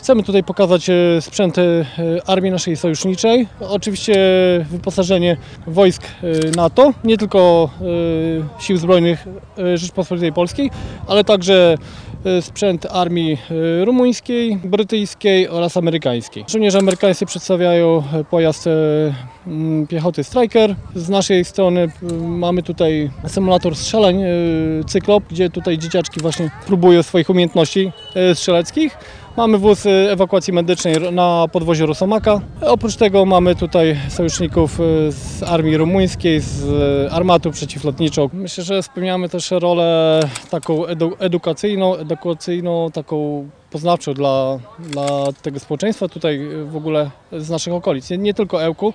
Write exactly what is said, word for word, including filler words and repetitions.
Chcemy tutaj pokazać e, sprzęt e, armii naszej sojuszniczej, oczywiście wyposażenie wojsk e, NATO, nie tylko e, Sił Zbrojnych e, Rzeczypospolitej Polskiej, ale także e, sprzęt armii e, rumuńskiej, brytyjskiej oraz amerykańskiej. Żołnierze amerykańscy przedstawiają pojazd e, m, piechoty Striker. Z naszej strony e, mamy tutaj symulator strzelań e, Cyklop, gdzie tutaj dzieciaczki właśnie próbują swoich umiejętności e, strzeleckich. Mamy wóz ewakuacji medycznej na podwoziu Rosomaka. Oprócz tego mamy tutaj sojuszników z armii rumuńskiej, z armatą przeciwlotniczą. Myślę, że spełniamy też rolę taką edu edukacyjną, edukacyjną, taką poznawczą dla, dla tego społeczeństwa tutaj w ogóle z naszych okolic. Nie, nie tylko Ełku,